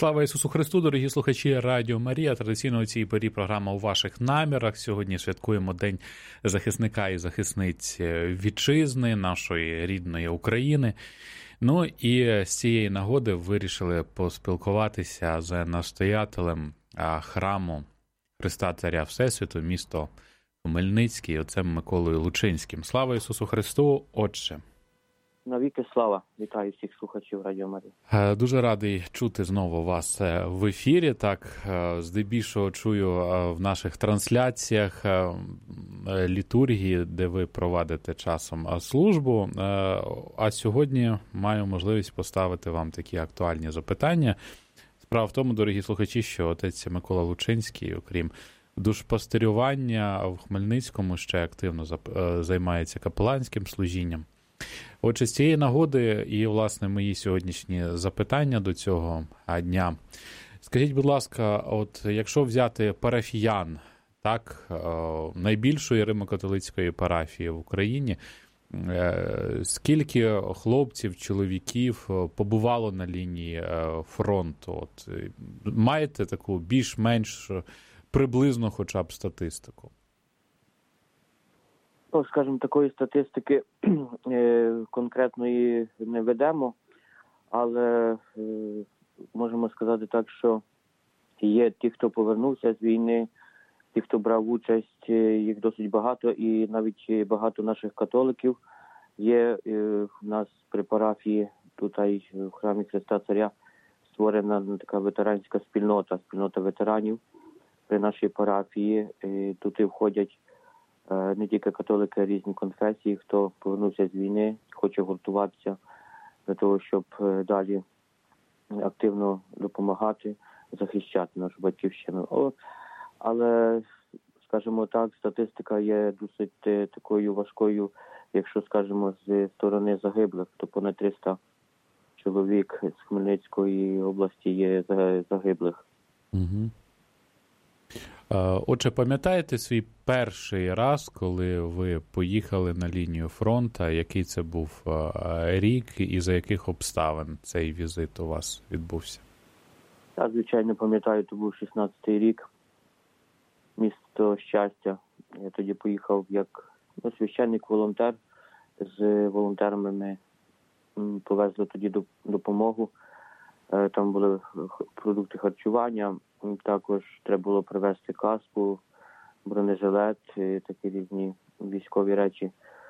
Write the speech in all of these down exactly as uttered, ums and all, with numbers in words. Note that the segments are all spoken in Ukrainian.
Слава Ісусу Христу, дорогі слухачі Радіо Марія. Традиційно у цій порі програма «У ваших намірах». Сьогодні святкуємо День захисника і захисниць вітчизни, нашої рідної України. Ну і з цієї нагоди вирішили поспілкуватися з настоятелем храму Христа Царя Всесвіту, місто Хмельницький, отцем Миколою Лучинським. Слава Ісусу Христу, Отче! Навіки слава! Вітаю всіх слухачів Радіо Марія. Дуже радий чути знову вас в ефірі. Так, здебільшого чую в наших трансляціях літургії, де ви проводите часом службу. А сьогодні маю можливість поставити вам такі актуальні запитання. Справа в тому, дорогі слухачі, що отець Микола Лучинський, окрім душпастирювання в Хмельницькому, ще активно займається капеланським служінням. Отже, з цієї нагоди і, власне, мої сьогоднішні запитання до цього дня. Скажіть, будь ласка, от якщо взяти парафіян, так, найбільшої римо-католицької парафії в Україні, скільки хлопців, чоловіків побувало на лінії фронту? От, маєте таку більш-менш приблизно хоча б статистику? Ну, скажімо, такої статистики конкретної не ведемо, але можемо сказати так, що є ті, хто повернувся з війни, ті, хто брав участь, їх досить багато, і навіть багато наших католиків є в нас при парафії, тут в храмі Христа Царя створена така ветеранська спільнота, спільнота ветеранів при нашій парафії. Тут і входять не тільки католики, а різні конфесії, хто повернувся з війни, хоче гуртуватися для того, щоб далі активно допомагати, захищати нашу батьківщину. Але, скажімо так, статистика є досить такою важкою, якщо, скажімо, з сторони загиблих, то понад триста чоловік з Хмельницької області є загиблих. Угу. Отже, пам'ятаєте свій перший раз, коли ви поїхали на лінію фронту, який це був рік і за яких обставин цей візит у вас відбувся? Так, звичайно, пам'ятаю, це був шістнадцятий рік, місто Щастя. Я тоді поїхав як ну, священник-волонтер. З волонтерами ми повезли тоді допомогу. Там були продукти харчування. Також треба було привезти каску, бронежилет, такі різні військові речі.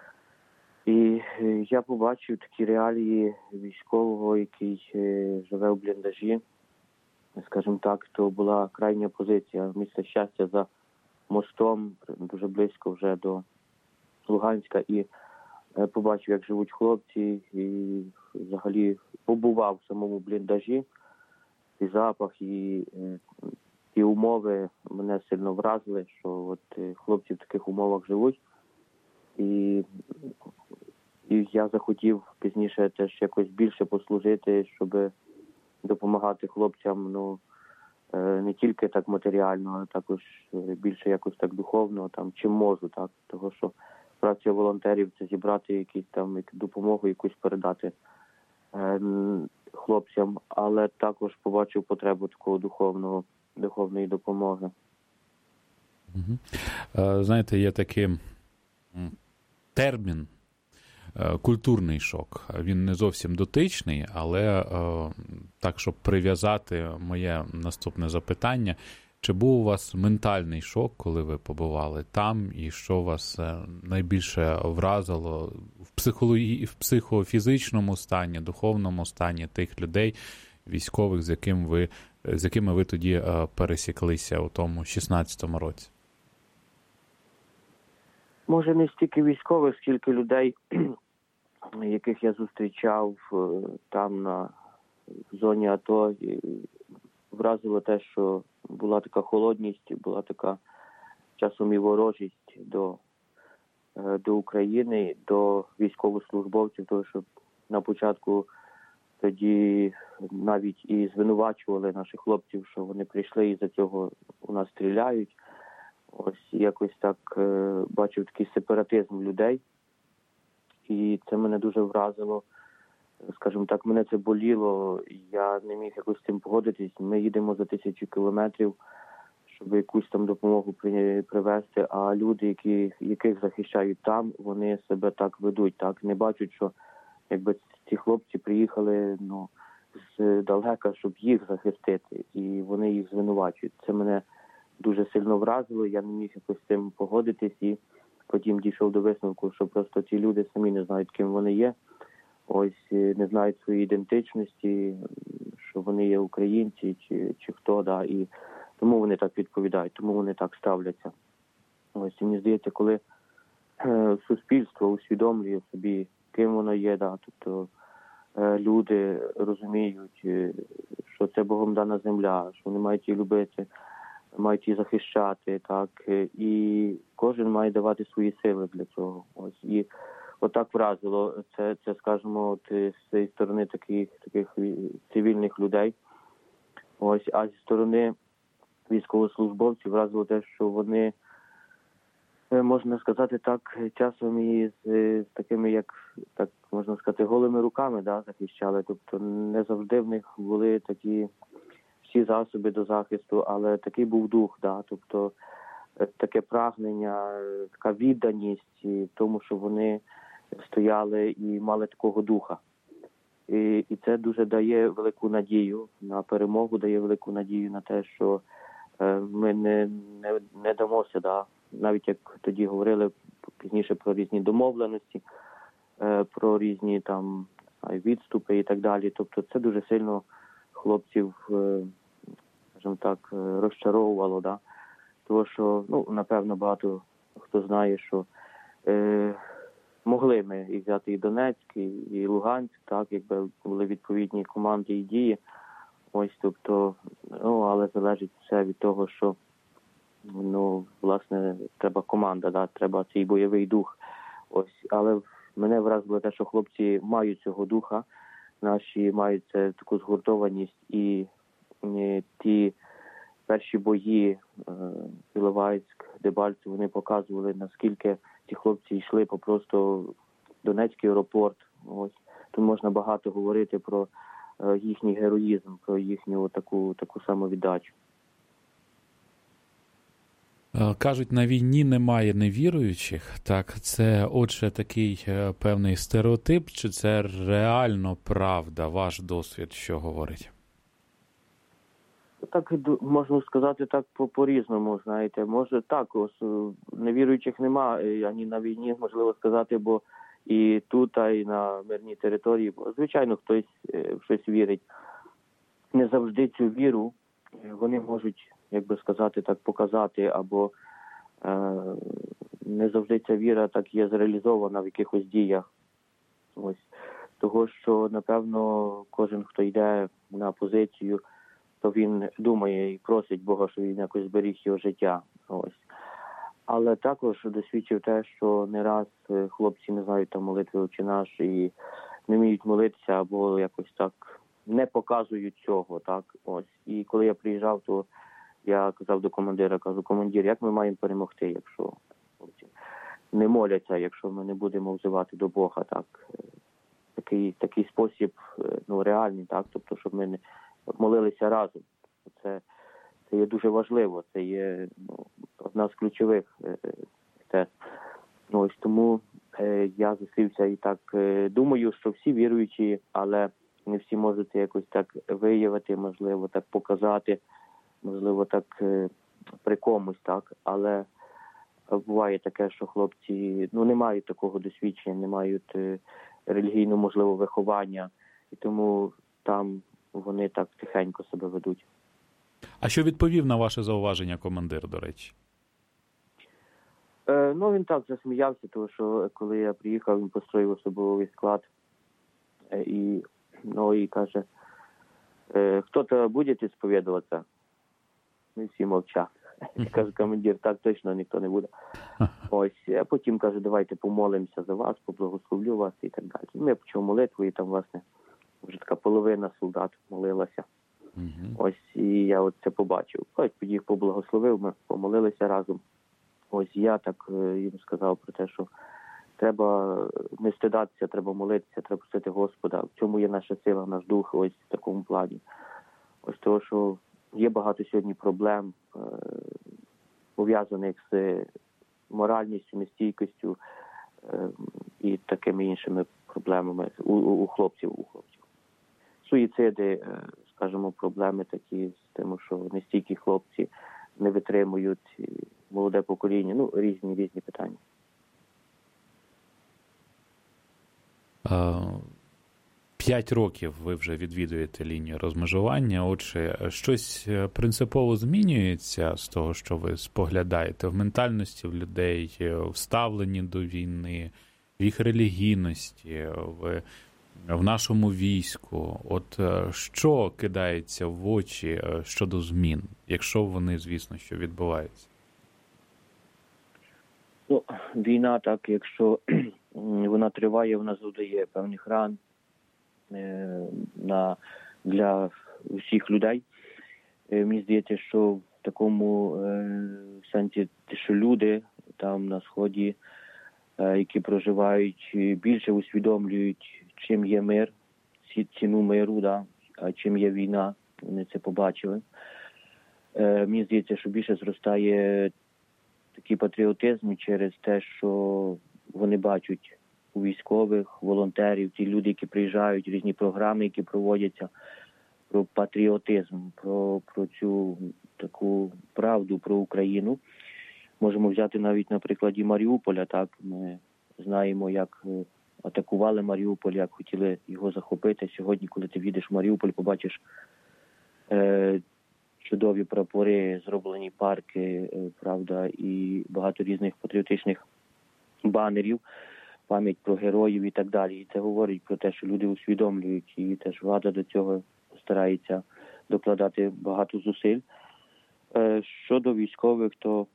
І я побачив такі реалії військового, який живе в бліндажі. Скажімо так, то була крайня позиція міста Щастя за мостом, дуже близько вже до Луганська. І побачив, як живуть хлопці, і взагалі побував в самому бліндажі. І запах, і, і умови мене сильно вразили, що от хлопці в таких умовах живуть. І, і я захотів пізніше теж якось більше послужити, щоб допомагати хлопцям, ну, не тільки так матеріально, а також більше якось так духовно, там, чим можу, так. Того, що праця волонтерів – це зібрати якісь там допомогу, якусь передати хлопцям, але також побачив потребу такого духовного, духовної допомоги. Угу. Знаєте, є такий термін культурний шок. Він не зовсім дотичний, але так, щоб прив'язати моє наступне запитання, чи був у вас ментальний шок, коли ви побували там, і що вас найбільше вразило в психології, в психофізичному стані, духовному стані тих людей, військових, з яким ви, з якими ви тоді пересіклися у тому шістнадцятому році? Може, не стільки військових, скільки людей, яких я зустрічав там на зоні АТО. Вразило те, що була така холодність, була така часом і ворожість до, до України, до військовослужбовців, тому що на початку тоді навіть і звинувачували наших хлопців, що вони прийшли і за цього у нас стріляють. Ось якось так бачив такий сепаратизм людей, і це мене дуже вразило. скажімо так, мене це боліло, я не міг якось з цим погодитись. Ми їдемо за тисячу кілометрів, щоб якусь там допомогу привезти, а люди, які, яких захищають там, вони себе так ведуть, так, не бачать, що якби ці хлопці приїхали, ну, здалека, щоб їх захистити, і вони їх звинувачують. Це мене дуже сильно вразило, я не міг якось з цим погодитись, і потім дійшов до висновку, що просто ці люди самі не знають, ким вони є, ось не знають своєї ідентичності, що вони є українці чи, чи хто, да, і тому вони так відповідають, тому вони так ставляться. Ось, і мені здається, коли е, суспільство усвідомлює собі, ким воно є, да, тобто е, люди розуміють, е, що це Богом дана земля, що вони мають її любити, мають її захищати, так, е, і кожен має давати свої сили для цього. Ось, і отак вразило це, це, скажімо, от, з цієї сторони таких, таких цивільних людей. Ось, а зі сторони військовослужбовців вразило те, що вони, можна сказати так, часом і з, з такими, як, так можна сказати, голими руками, да, захищали. Тобто не завжди в них були такі всі засоби до захисту, але такий був дух, да, тобто таке прагнення, така відданість в тому, що вони стояли і мали такого духа. І, і це дуже дає велику надію на перемогу, дає велику надію на те, що е, ми не, не, не дамося, да? Навіть як тоді говорили пізніше про різні домовленості, е, про різні там відступи і так далі. Тобто це дуже сильно хлопців, е, скажімо так, розчаровувало, да? Тому що, ну, напевно, багато хто знає, що е, могли ми і взяти і Донецьк, і, і Луганськ, так, якби були відповідні команди і дії. Ось, тобто, ну, але залежить все від того, що, ну, власне, треба команда, да, треба цей бойовий дух. Ось, але мене вразило те, що хлопці мають цього духа, наші мають це, таку згуртованість, і, і ті перші бої, е, Іловайськ, Дебальцев, вони показували, наскільки ці хлопці йшли по просто Донецький аеропорт. Ось. Тут можна багато говорити про е, їхній героїзм, про їхню таку, таку самовіддачу. Кажуть, на війні немає невіруючих. Так, це, отже, такий певний стереотип, чи це реально правда, ваш досвід, що говорить? Так, можна сказати так по-різному, знаєте. Може так, ось, невіруючих нема, ані на війні, можливо сказати, бо і тут, а і на мирній території. Бо, звичайно, хтось в щось вірить. Не завжди цю віру вони можуть, як би сказати, так показати, або е, не завжди ця віра так є зреалізована в якихось діях. Ось. Того, що, напевно, кожен, хто йде на позицію, то він думає і просить Бога, щоб він якось зберіг його життя. Ось. Але також досвідчив те, що не раз хлопці не знають там молитви «Отче наш» і не вміють молитися, або якось так не показують цього. Так? Ось. І коли я приїжджав, то я казав до командира, кажу, командир, як ми маємо перемогти, якщо хлопці не моляться, якщо ми не будемо взивати до Бога, так? Такий, такий спосіб, ну, реальний, так? Тобто, щоб ми не молилися разом. Це, це є дуже важливо, це є, ну, одна з ключових тез. Ну, ось тому е, я зустрівся і так е, думаю, що всі віруючі, але не всі можуть це якось так виявити, можливо, так показати, можливо, так е, при комусь, так, але буває таке, що хлопці, ну, не мають такого досвідчення, не мають е, релігійного, можливо, виховання, і тому там вони так тихенько себе ведуть. А що відповів на ваше зауваження командир, до речі? Е, ну, він так засміявся, тому що коли я приїхав, він построїв особовий склад е, і, ну, і каже, е, хто-то буде сповідуватися? Ми всі мовчали. Каже командир, так точно ніхто не буде. Ось, а потім каже, давайте помолимося за вас, поблагословлю вас і так далі. Ми почали молитву, і там, власне, вже така половина солдат молилася. Uh-huh. Ось, і я от це побачив. Ось, їх поблагословив, ми помолилися разом. Ось, я так їм сказав про те, що треба не стидатися, треба молитися, треба просити Господа. В цьому є наша сила, наш дух, ось в такому плані. Ось того, що є багато сьогодні проблем, е, пов'язаних з моральністю, нестійкістю е, і такими іншими проблемами у, у, у хлопців. У хлопців. Суїциди, е, скажімо, проблеми такі з тим, що нестійкі хлопці не витримують, молоде покоління, ну, різні, різні питання. П'ять років ви вже відвідуєте лінію розмежування. Отже, щось принципово змінюється з того, що ви споглядаєте в ментальності в людей, в ставленні до війни, в їх релігійності, в, в нашому війську? От що кидається в очі щодо змін, якщо вони, звісно, що відбуваються? Ну, війна, так, якщо вона триває, вона завдає певних ран е, на, для всіх людей. Е, мені здається, що в такому е, сенсі, що люди там на Сході, е, які проживають, більше усвідомлюють, чим є мир, ціну миру, да, а чим є війна, вони це побачили. Е, мені здається, що більше зростає такий патріотизм через те, що вони бачать у військових, волонтерів, ті люди, які приїжджають, різні програми, які проводяться, про патріотизм, про, про цю таку правду про Україну. Можемо взяти навіть на прикладі Маріуполя. Так, ми знаємо, як атакували Маріуполь, як хотіли його захопити. Сьогодні, коли ти їдеш в Маріуполь, побачиш е, чудові прапори, зроблені парки, правда, і багато різних патріотичних банерів, пам'ять про героїв і так далі. І це говорить про те, що люди усвідомлюють, і теж влада до цього старається докладати багато зусиль. Щодо військових, то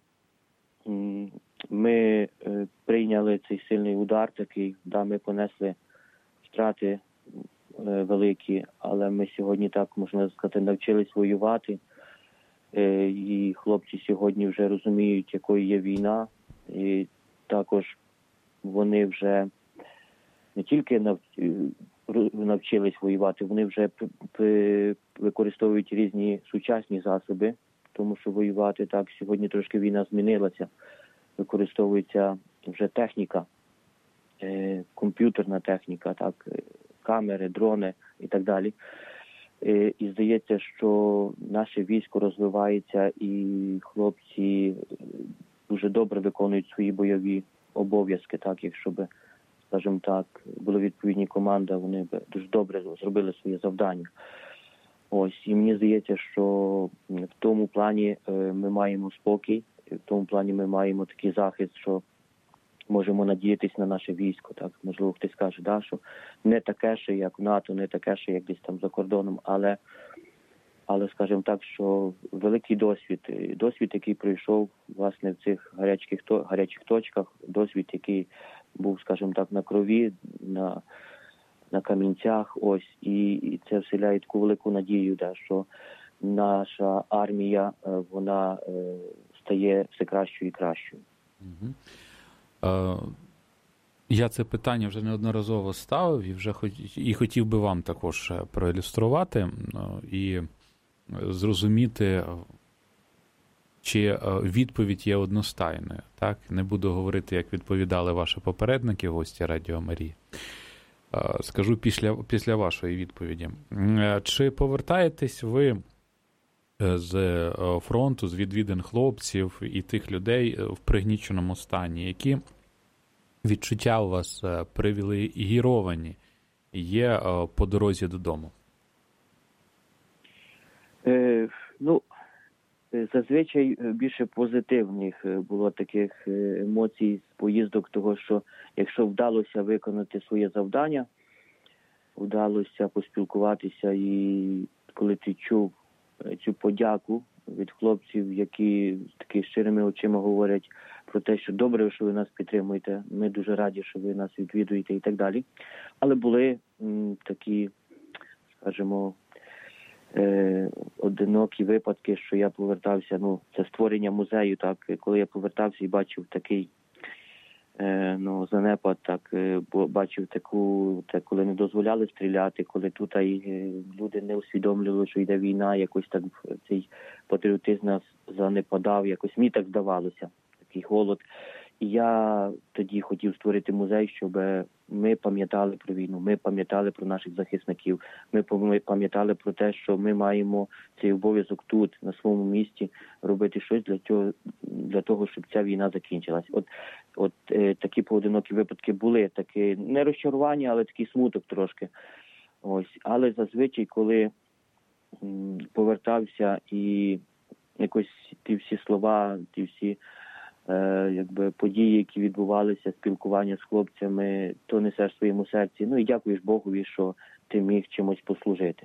ми прийняли цей сильний удар такий, да, ми понесли втрати великі, але ми сьогодні, так можна сказати, навчились воювати. І хлопці сьогодні вже розуміють, якою є війна, і також вони вже не тільки навчились воювати, вони вже використовують різні сучасні засоби, тому що воювати так, сьогодні трошки війна змінилася, використовується вже техніка, комп'ютерна техніка, так, камери, дрони і так далі. І здається, що наше військо розвивається, і хлопці дуже добре виконують свої бойові обов'язки. Так, якщо б, скажімо так, були відповідні команди, вони б дуже добре зробили своє завдання. Ось, і мені здається, що в тому плані ми маємо спокій, в тому плані ми маємо такий захист, що можемо надіятися на наше військо. Так, можливо, хтось скаже, да, що не таке ще, як в НАТО, не таке ще, як десь там за кордоном, але, але скажімо так, що великий досвід, досвід, який пройшов, власне, в цих гарячих, гарячих точках, досвід, який був, скажімо так, на крові, на, на камінцях, ось, і, і це вселяє таку велику надію, да, що наша армія, вона е, стає все кращою і кращою. Угу. Я це питання вже неодноразово ставив і вже хоч... і хотів би вам також проілюструвати і зрозуміти, чи відповідь є одностайною. Так? Не буду говорити, як відповідали ваші попередники, гості Радіо Марії. Скажу після, після вашої відповіді. Чи повертаєтесь ви з фронту, з відвідин хлопців і тих людей в пригніченому стані? Які відчуття у вас привілегіровані є по дорозі додому? Е, ну, зазвичай більше позитивних було таких емоцій з поїздок, того, що якщо вдалося виконати своє завдання, вдалося поспілкуватися, і коли ти чув цю подяку від хлопців, які таки щирими очима говорять про те, що добре, що ви нас підтримуєте, ми дуже раді, що ви нас відвідуєте і так далі. Але були м, такі, скажімо, е, одинокі випадки, що я повертався, ну, це створення музею, так, коли я повертався і бачив такий ну, занепад, так, бо бачив таку, так, коли не дозволяли стріляти, коли тут люди не усвідомлювали, що йде війна, якось так цей патріотизм нас занепадав, якось мені так здавалося, такий голод. І я тоді хотів створити музей, щоб ми пам'ятали про війну, ми пам'ятали про наших захисників, ми пам'ятали про те, що ми маємо цей обов'язок тут, на своєму місці, робити щось для того, для того, щоб ця війна закінчилась. От, от е, такі поодинокі випадки були, таке не розчарування, але такий смуток трошки. Ось, але зазвичай, коли м, повертався і якось ті всі слова, ті всі Е, якби події, які відбувалися, спілкування з хлопцями, то несеш в своєму серці. Ну і дякуєш Богові, що ти міг чимось послужити.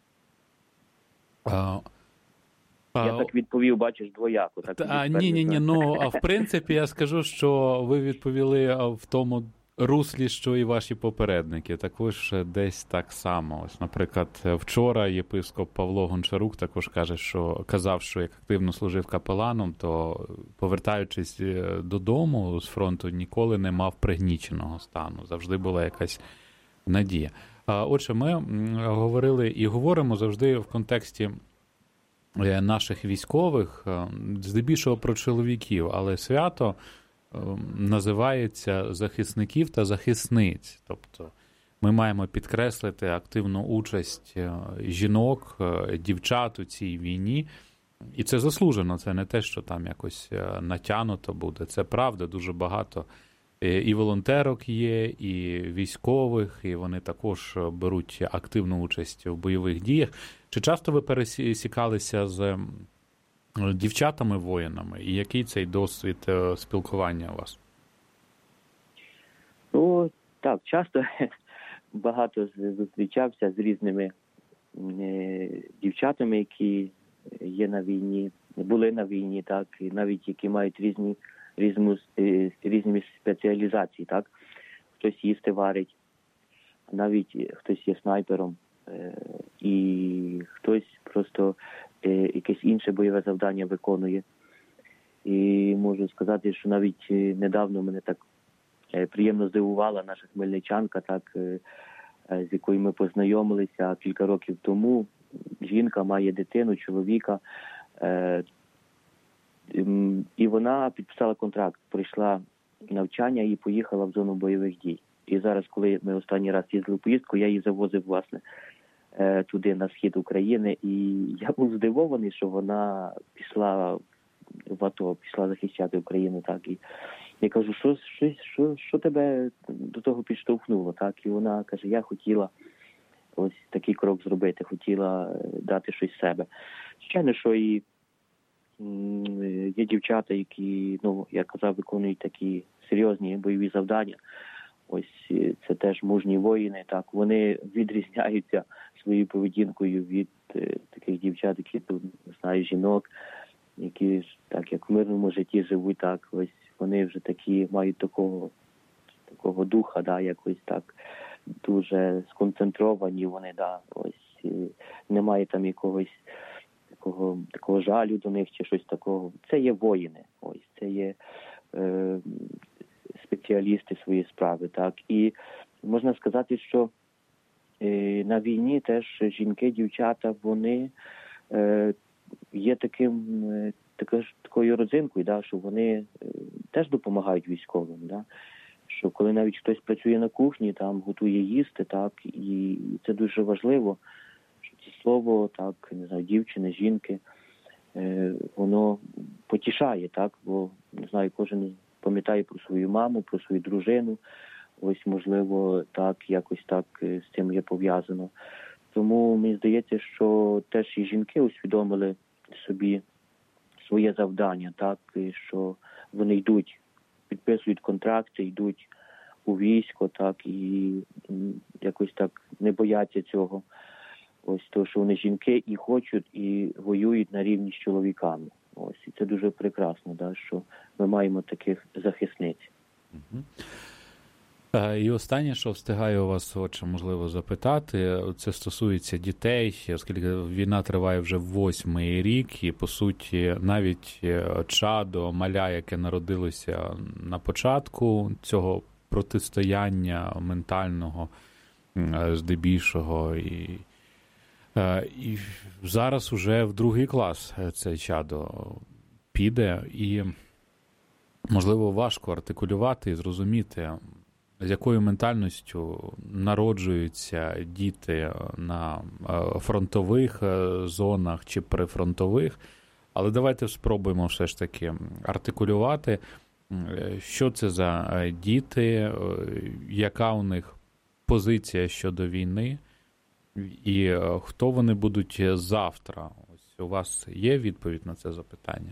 А, я а, так відповів, бачиш, двояко. Так, а, ні, ні, ні, ну, а в принципі, я скажу, що ви відповіли в тому руслі, що і ваші попередники. Також десь так само. Ось, наприклад, вчора єпископ Павло Гончарук також каже, що казав, що як активно служив капеланом, то повертаючись додому з фронту, ніколи не мав пригніченого стану. Завжди була якась надія. Отже, ми говорили і говоримо завжди в контексті наших військових, здебільшого про чоловіків, але свято називається захисників та захисниць. Тобто ми маємо підкреслити активну участь жінок, дівчат у цій війні. І це заслужено, це не те, що там якось натягнуто буде. Це правда, дуже багато і волонтерок є, і військових, і вони також беруть активну участь в бойових діях. Чи часто ви пересікалися з дівчатами-воїнами, і який цей досвід спілкування у вас? Ну, так, часто багато зустрічався з різними дівчатами, які є на війні, були на війні, так, і навіть які мають різні, різні, різні спеціалізації, так. Хтось їсти варить, навіть хтось є снайпером, і хтось просто якесь інше бойове завдання виконує. І можу сказати, що навіть недавно мене так приємно здивувала наша хмельничанка, так, з якою ми познайомилися кілька років тому. Жінка має дитину, чоловіка, і вона підписала контракт, пройшла навчання і поїхала в зону бойових дій. І зараз, коли ми останній раз їздили в поїздку, я її завозив, власне, туди, на схід України, і я був здивований, що вона пішла в АТО, пішла захищати Україну, так, і я кажу, що, що, що, що тебе до того підштовхнуло, так, і вона каже, я хотіла ось такий крок зробити, хотіла дати щось з себе. Звичайно, що і є дівчата, які, ну, я казав, виконують такі серйозні бойові завдання. Ось це теж мужні воїни, так, вони відрізняються своєю поведінкою від е, таких дівчат, які тут, не знаю, жінок, які ж так, як в мирному житті живуть, так, ось вони вже такі, мають такого, такого духа, да, якось так, дуже сконцентровані вони, да, ось, немає там якогось такого, такого жалю до них чи щось такого. Це є воїни, ось, це є е, спеціалісти своєї справи, так, і можна сказати, що е, на війні теж жінки, дівчата, вони е, є таким, е, також, такою родзинкою, да, що вони е, теж допомагають військовим, да, що коли навіть хтось працює на кухні, там готує їсти, так, і це дуже важливо, що це слово, так, не знаю, дівчини, жінки, е, воно потішає, так, бо, не знаю, кожен пам'ятає про свою маму, про свою дружину, ось, можливо, так, якось так з цим є пов'язано. Тому мені здається, що теж і жінки усвідомили собі своє завдання, так, і що вони йдуть, підписують контракти, йдуть у військо, так, і якось так не бояться цього. Ось, то, що вони жінки і хочуть, і воюють на рівні з чоловіками. Ось, і це дуже прекрасно, да, що ми маємо таких захисниць. І останнє, що встигаю вас, отче, можливо, запитати, це стосується дітей, оскільки війна триває вже восьмий рік, і, по суті, навіть чадо, маля, яке народилося на початку цього протистояння ментального, здебільшого, і, і зараз уже в другий клас це чадо піде, і, можливо, важко артикулювати і зрозуміти, з якою ментальністю народжуються діти на фронтових зонах чи прифронтових. Але давайте спробуємо все ж таки артикулювати, що це за діти, яка у них позиція щодо війни і хто вони будуть завтра. Ось у вас є відповідь на це запитання?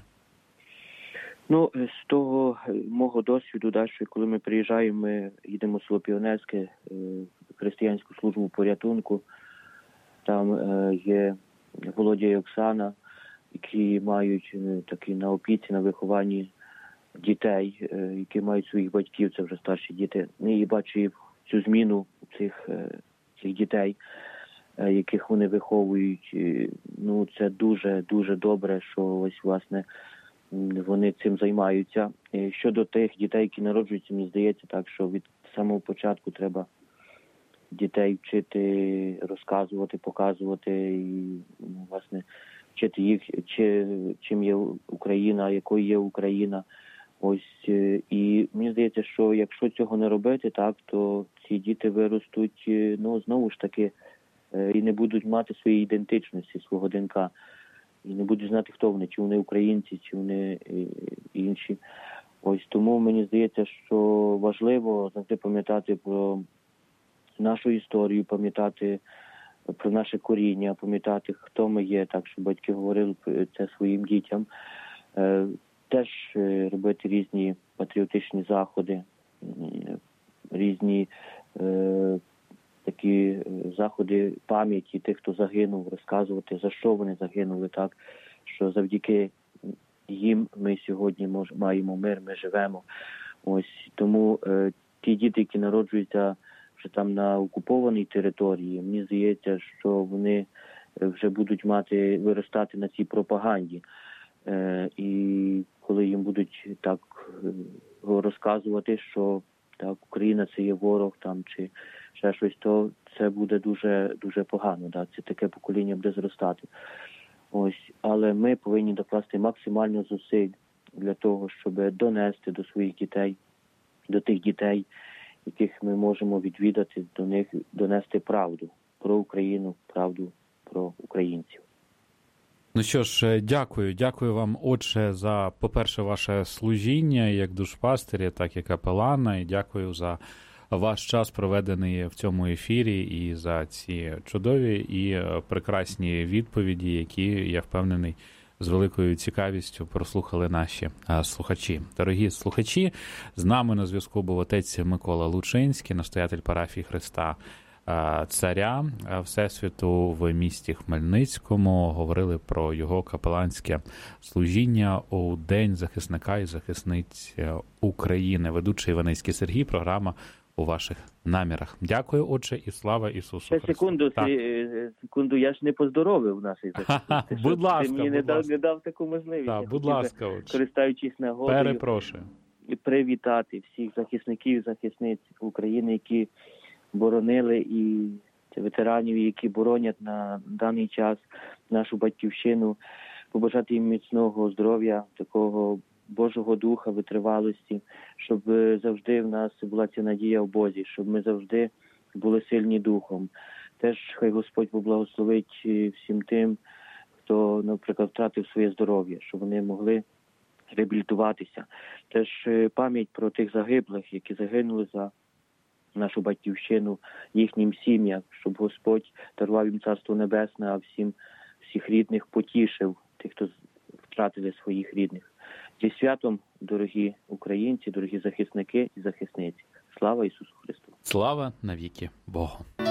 Ну, з того мого досвіду, да, що коли ми приїжджаємо, ми їдемо в село Піонерське, християнську службу порятунку. Там є Володя і Оксана, які мають такі на опіці, на вихованні дітей, які мають своїх батьків, це вже старші діти. І бачу цю зміну цих, цих дітей, яких вони виховують. Ну, це дуже-дуже добре, що ось, власне, вони цим займаються. І щодо тих дітей, які народжуються, мені здається так, що від самого початку треба дітей вчити, розказувати, показувати і, власне, вчити їх, чи, чим є Україна, якою є Україна. Ось, і мені здається, що якщо цього не робити, так, то ці діти виростуть, ну, знову ж таки, і не будуть мати своєї ідентичності, свого ДНК. І не будуть знати, хто вони, чи вони українці, чи вони інші. Ось тому мені здається, що важливо завжди пам'ятати про нашу історію, пам'ятати про наше коріння, пам'ятати, хто ми є, так, щоб батьки говорили це своїм дітям. Теж робити різні патріотичні заходи, різні такі заходи пам'яті тих, хто загинув, розказувати, за що вони загинули, так, що завдяки їм ми сьогодні мож, маємо мир, ми живемо. Ось, тому е, ті діти, які народжуються вже там на окупованій території, мені здається, що вони вже будуть мати, виростати на цій пропаганді. Е, і коли їм будуть так розказувати, що так, Україна це є ворог там, чи ще щось, то це буде дуже, дуже погано, да? Це таке покоління буде зростати. Ось, але ми повинні докласти максимально зусиль для того, щоб донести до своїх дітей, до тих дітей, яких ми можемо відвідати, до них донести правду про Україну, правду про українців. Ну що ж, дякую. Дякую вам, отче, за, по-перше, ваше служіння як душпастиря, так і капелана, і дякую за ваш час, проведений в цьому ефірі, і за ці чудові і прекрасні відповіді, які, я впевнений, з великою цікавістю прослухали наші слухачі. Дорогі слухачі, з нами на зв'язку був отець Микола Лучинський, настоятель парафії Христа Царя Всесвіту в місті Хмельницькому. Говорили про його капеланське служіння у День захисника і захисниць України. Ведучий Іваницький Сергій, програма «У ваших намірах». Дякую, отче, і слава Ісусу Христу. Секунду, секунду, я ж не поздоровив наших захисників. Будь ласка, ти мені будь не, ласка. Дав, не дав таку можливість. Так, будь ласка, отче. Користуючись нагодою, перепрошую. І привітати всіх захисників і захисниць України, які боронили, і ветеранів, які боронять на даний час нашу батьківщину, побажати їм міцного здоров'я, такого Божого духа, витривалості, щоб завжди в нас була ця надія в Бозі, щоб ми завжди були сильні духом. Теж хай Господь поблагословить всім тим, хто, наприклад, втратив своє здоров'я, щоб вони могли реабілітуватися. Теж пам'ять про тих загиблих, які загинули за нашу батьківщину, їхнім сім'ям, щоб Господь дарував їм Царство Небесне, а всім всіх рідних потішив, тих, хто втратили своїх рідних. Зі святом, дорогі українці, дорогі захисники і захисниці. Слава Ісусу Христу! Слава навіки Богу!